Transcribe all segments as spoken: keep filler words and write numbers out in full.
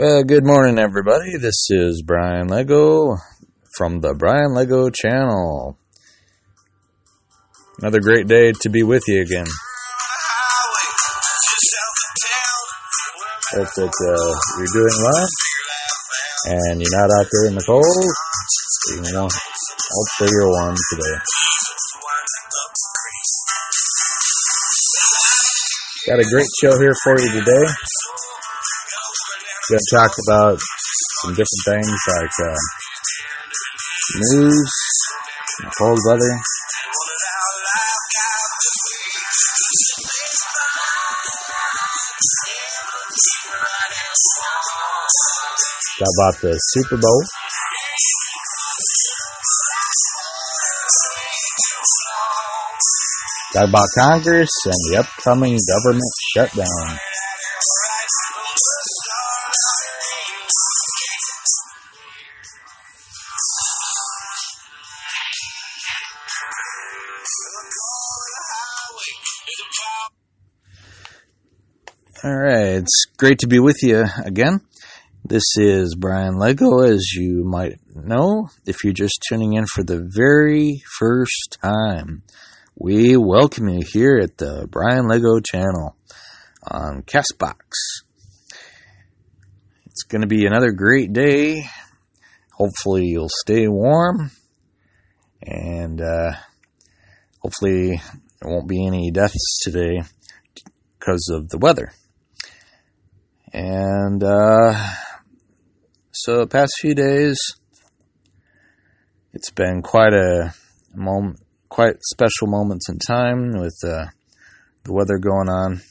Well, good morning, everybody. This is Brian Lego from the Brian Lego channel. Another great day to be with you again. Hope that uh, you're doing well and you're not out there in the cold. You know, hopefully you're warm today. Got a great show here for you today. Going to talk about some different things like uh, news, and cold weather. Talk about the Super Bowl. Talk about Congress and the upcoming government shutdown. All right, it's great to be with you again. This is Brian Lego, as you might know, if you're just tuning in for the very first time. We welcome you here at the Brian Lego channel on Castbox. It's going to be another great day. Hopefully you'll stay warm, and uh, hopefully there won't be any deaths today because of the weather. And uh, so the past few days, it's been quite a moment, quite special moments in time with uh, the weather going on.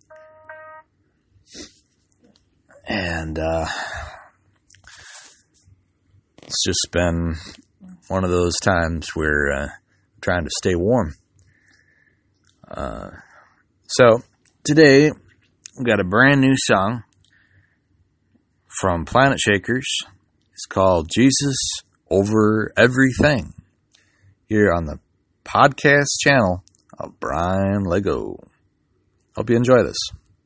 And uh, it's just been one of those times where uh, I'm trying to stay warm. Uh, so today, we've got a brand new song from Planet Shakers. It's called Jesus Over Everything, here on the podcast channel of Brian Lego. Hope you enjoy this.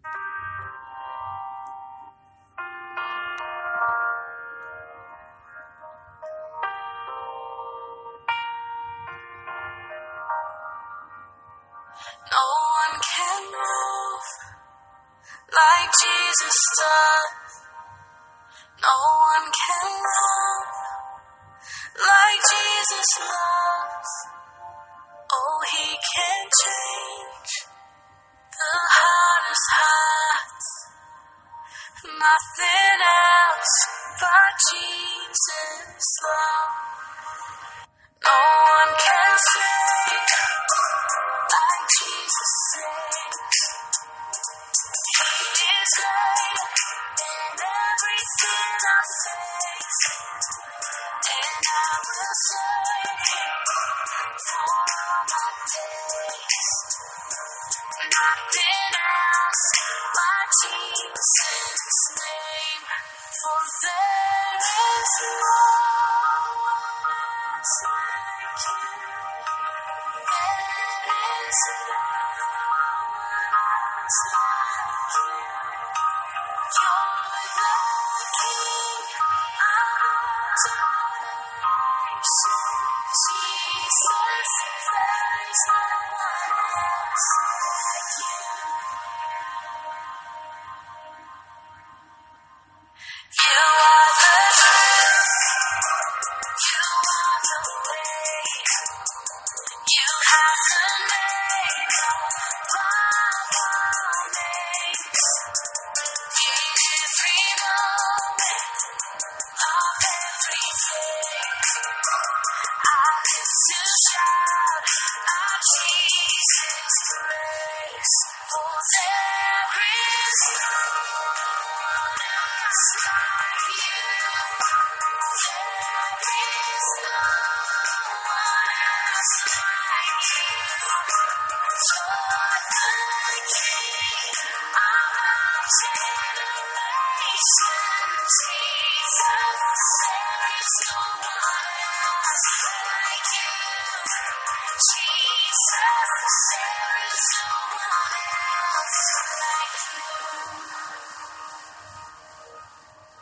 No one can move like Jesus does. No one can love like Jesus loves. Oh, he can change the hardest hearts. Nothing else but Jesus' love. No one can sing like Jesus sings. He is great in everything I face, and I will serve him for all my days. Nothing else but Jesus' name, for there is no one else like you. There is no one else like you. You're the King of generations, Jesus. There is no one else like you. You are the truth. You are the way. You have the name above all names. In every moment of every day, I live to shout out Jesus' praise. For there is no one else like you. There is no one else like you. You're the King of generations, Jesus. There is no one else like you. Jesus, there is no one else like you.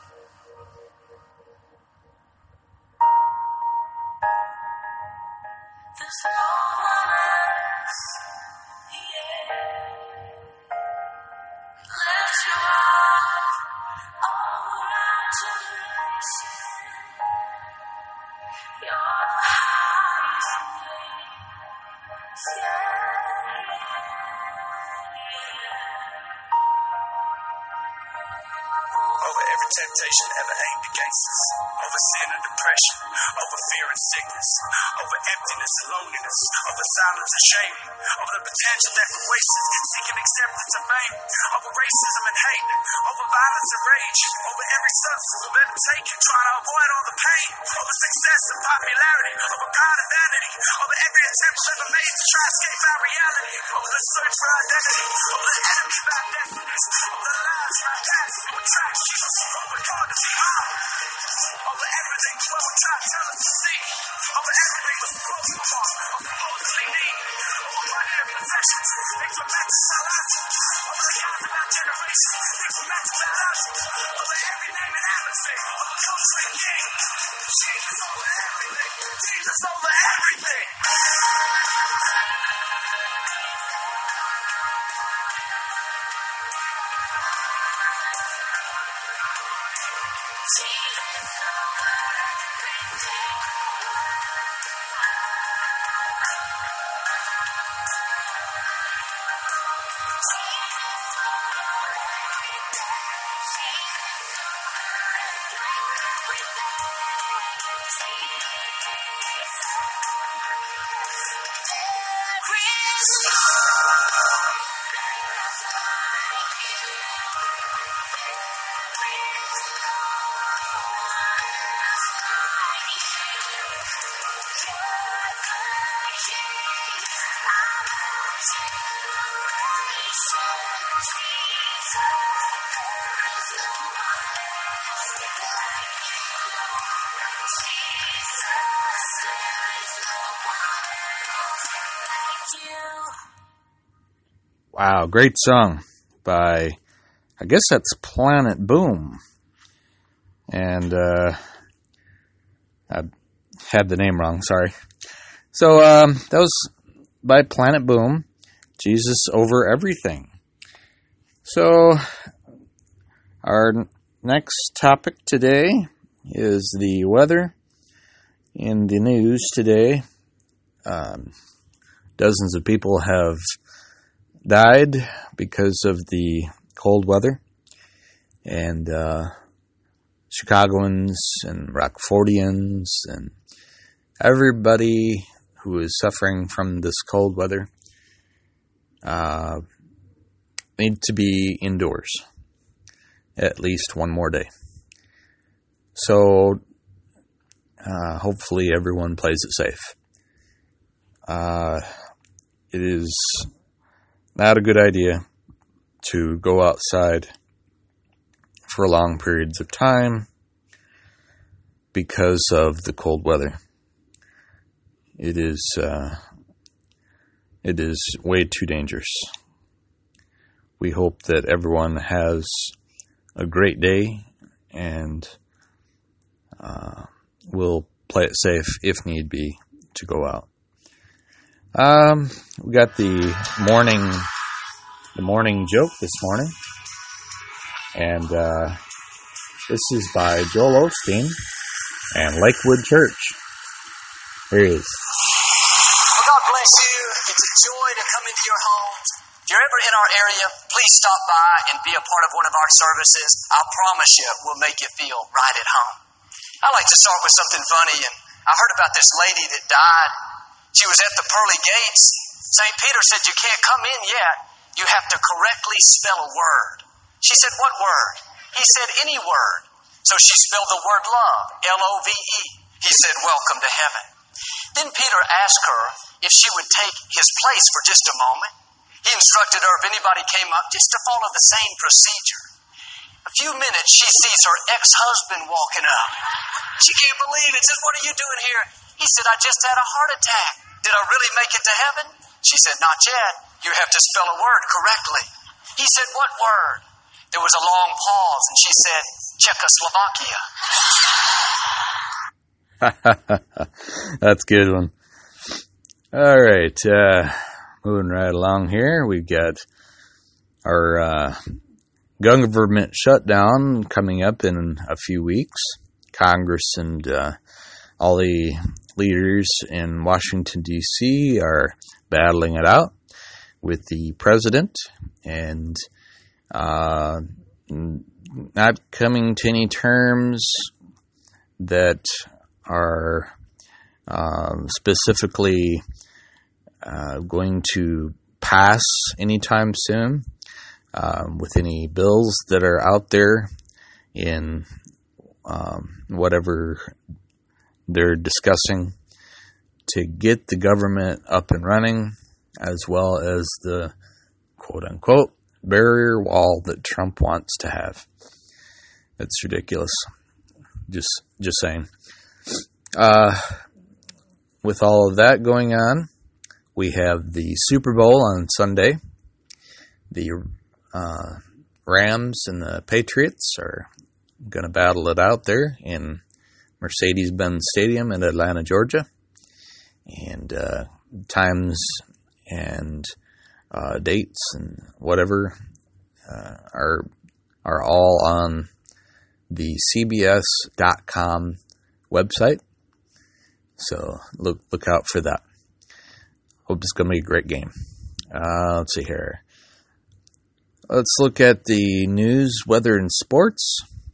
over every temptation ever aimed against us, over sin and depression, over fear and sickness, over emptiness and loneliness, over silence and shame, over the potential that we're wasted, seeking acceptance and fame, over racism and hate, over violence and rage, over every substance we've ever taken, trying to avoid all the pain, over success and popularity, over pride and vanity, over every attempt we've ever made to try to escape our reality, over the search for identity, over the enemy of our destinies, over the lies of our past, over tracks Jesus over God to see how, over everything the world would try to tell us to see, over everything we're supposed to want, or supposedly need, over money and possessions, things we're meant to sell out, over the gods of our generation, things we're meant to bow out, over every name and atmosphere, over culture and king, Jesus over everything, Jesus over everything. Wow, great song by, I guess that's Planet Boom. And uh, I had the name wrong, sorry. So um, that was by Planet Boom, Jesus Over Everything. So our next topic today is the weather. In the news today, um, dozens of people have died because of the cold weather, and uh, Chicagoans and Rockfordians and everybody who is suffering from this cold weather uh, need to be indoors at least one more day. So uh, hopefully everyone plays it safe. Uh, it is not a good idea to go outside for long periods of time because of the cold weather. It is uh, it is way too dangerous. We hope that everyone has a great day and uh, will play it safe if need be to go out. Um, we got the morning, the morning joke this morning, and uh, this is by Joel Osteen and Lakewood Church. Here he is. Well, God bless you. It's a joy to come into your homes. If you're ever in our area, please stop by and be a part of one of our services. I promise you, we'll make you feel right at home. I like to start with something funny, and I heard about this lady that died. She was at the pearly gates. Saint Peter said, "You can't come in yet. You have to correctly spell a word." She said, "What word?" He said, "Any word." So she spelled the word love, L O V E. He said, "Welcome to heaven." Then Peter asked her if she would take his place for just a moment. He instructed her if anybody came up just to follow the same procedure. A few minutes, she sees her ex-husband walking up. She can't believe it. Says, "What are you doing here?" He said, "I just had a heart attack. Did I really make it to heaven?" She said, "Not yet. You have to spell a word correctly." He said, "What word?" There was a long pause, and she said, "Czechoslovakia." That's a good one. All right, uh, moving right along here, we've got our uh, government shutdown coming up in a few weeks. Congress and uh, all the leaders in Washington, D C are battling it out with the president, and uh, not coming to any terms that are um, specifically uh, going to pass anytime soon, um, with any bills that are out there in um, whatever they're discussing to get the government up and running, as well as the quote-unquote barrier wall that Trump wants to have. That's ridiculous. Just, just saying. Uh, with all of that going on, we have the Super Bowl on Sunday. The uh, Rams and the Patriots are going to battle it out there in Mercedes-Benz Stadium in Atlanta, Georgia. And uh, times and uh, dates and whatever uh, are are all on the C B S dot com website. So look look out for that. Hope it's going to be a great game. Uh, let's see here. Let's look at the news, weather, and sports.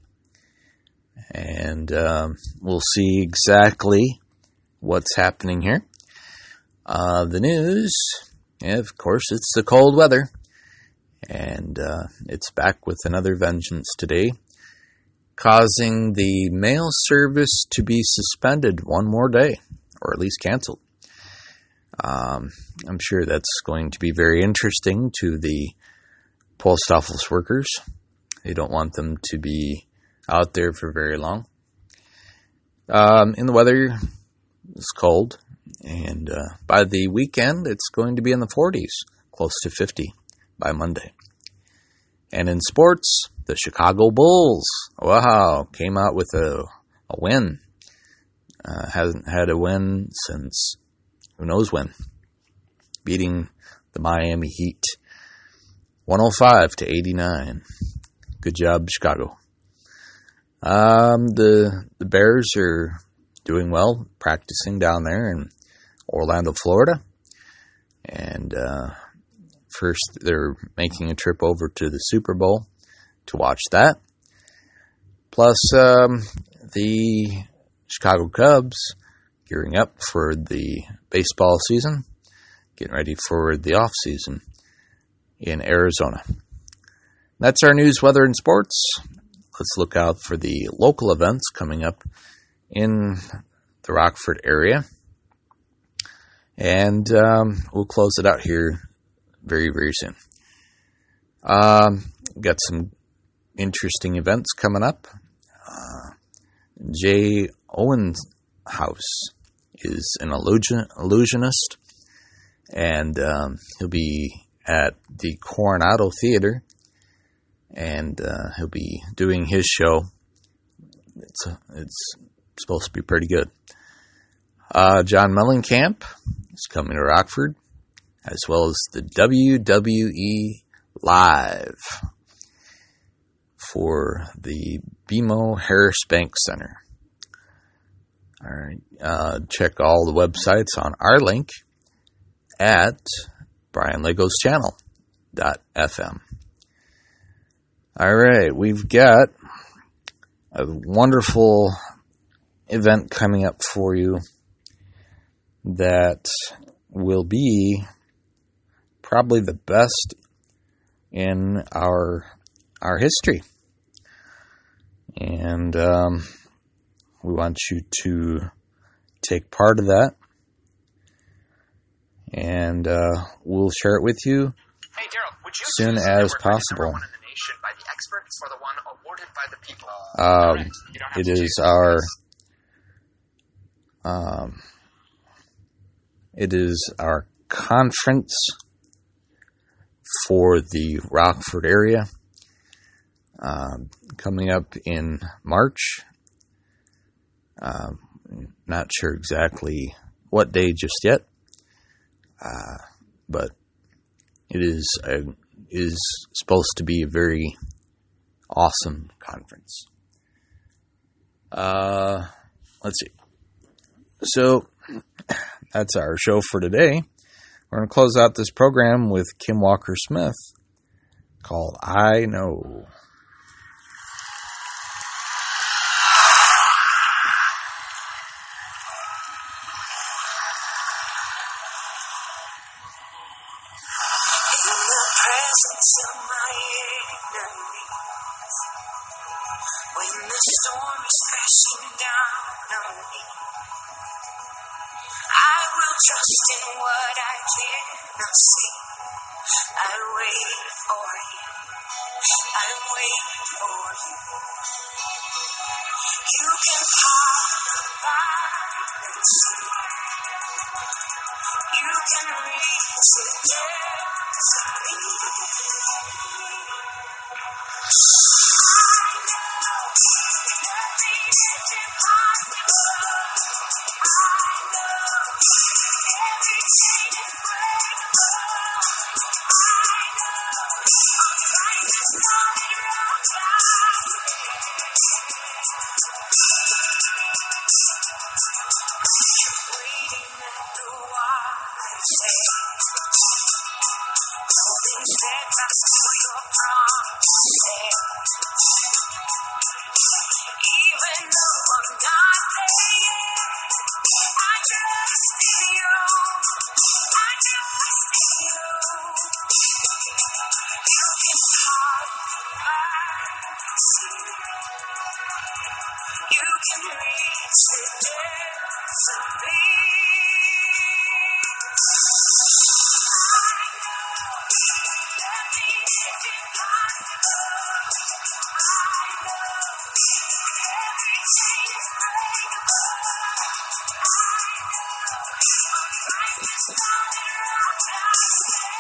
And um, we'll see exactly what's happening here. Uh, the news, yeah, of course, it's the cold weather. And uh, it's back with another vengeance today, causing the mail service to be suspended one more day, or at least canceled. Um, I'm sure that's going to be very interesting to the post office workers. They don't want them to be out there for very long. Um, in the weather, it's cold, and uh, by the weekend, it's going to be in the forties, close to fifty by Monday. And in sports, the Chicago Bulls, wow, came out with a, a win. Uh, hasn't had a win since who knows when, beating the Miami Heat one oh five to eighty-nine. Good job, Chicago. Um, the the Bears are doing well, practicing down there in Orlando, Florida. And uh, first, they're making a trip over to the Super Bowl to watch that. Plus, um, the Chicago Cubs gearing up for the baseball season, getting ready for the off season in Arizona. That's our news, weather, and sports. Let's look out for the local events coming up in the Rockford area. And um, we'll close it out here very, very soon. Um, got some interesting events coming up. Uh, Jay Owen's house is an illusion, illusionist, and um, he'll be at the Coronado Theater, and uh, he'll be doing his show. It's it's supposed to be pretty good. Uh, John Mellencamp is coming to Rockford, as well as the W W E Live for the B M O Harris Bank Center. All right, uh, check all the websites on our link at brian legos channel dot f m. All right, we've got a wonderful event coming up for you that will be probably the best in our our history. And um, we want you to take part of that. And uh, we'll share it with you Hey, Daryl, would you soon choose as the number possible. one in the nation by the experts or the one awarded by the people? Um, Correct. You don't have it to is choose. our um, it is our conference for the Rockford area, um, coming up in March. Um, not sure exactly what day just yet, uh, but it is a, is supposed to be a very awesome conference. Uh, let's see. So that's our show for today. We're going to close out this program with Kim Walker Smith called I Know. When the storm is crashing down on me, I will trust in what I cannot see. I wait for you. I wait for you. You can part the violent sea. You can reach the depths of me. I know nothing is impossible. I know every chain is breakable. I know Christ is coming around time. Waiting at the water's edge, holding steadfast to your promises. Even though I'm not there yet, I trust in you. I trust in you. You can part the sea. You can reach the depths of me. I know nothing is impossible. I know every chain is breakable. I know Christ is coming around time.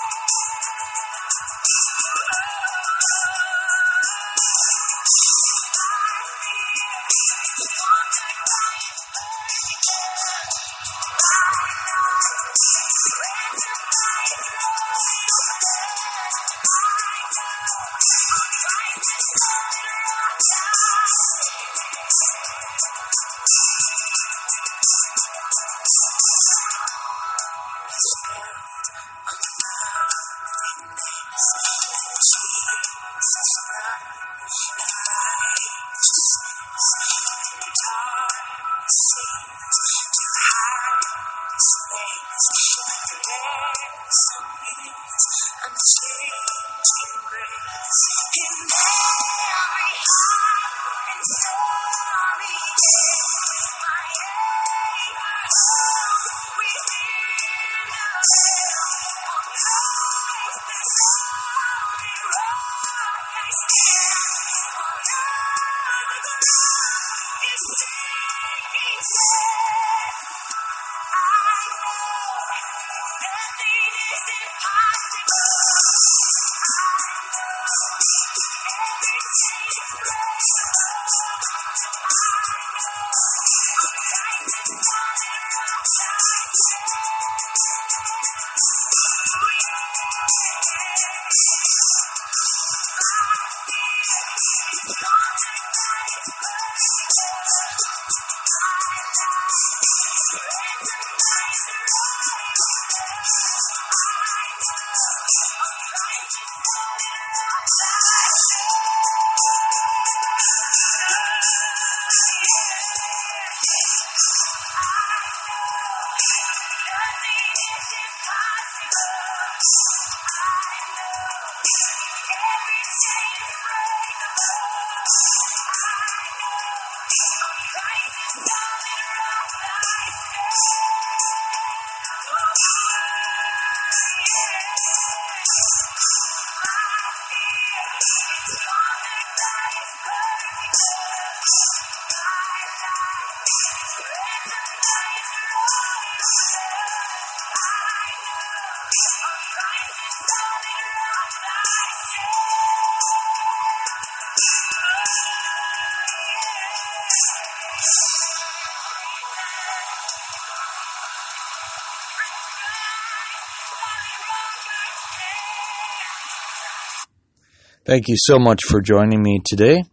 Thank you so much for joining me today.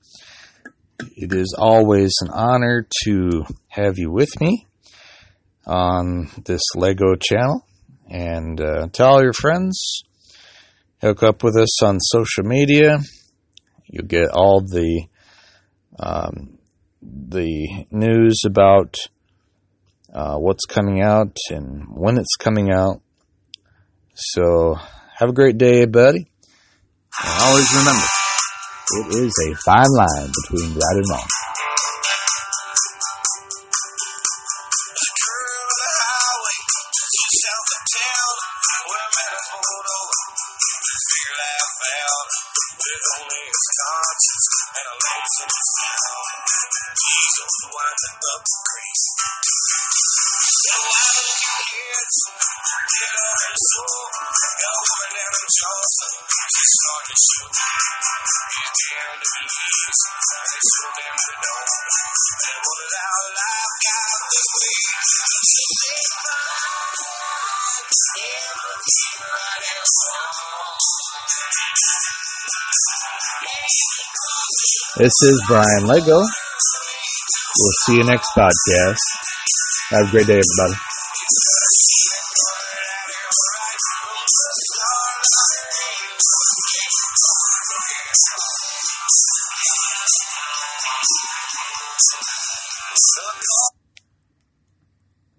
It is always an honor to have you with me on this Lego channel. And uh, tell all your friends, hook up with us on social media. You'll get all the um, the news about uh, what's coming out and when it's coming out. So have a great day, buddy. And always remember, It is a fine line between right and wrong. Curve the highway just south of town where men are pulled over. Figure life out with only his conscience and a lonesome sound. Jesus winding up the crease. So I look at kids, get on her soul. Got a woman down in Johnson, she's starting to shoot. He's damn to believe, and it's so damn to know. And what is our life got this way? So say fine, yeah, but keep right and strong. This is Brian Lego. We'll see you next podcast. Have a great day, everybody. So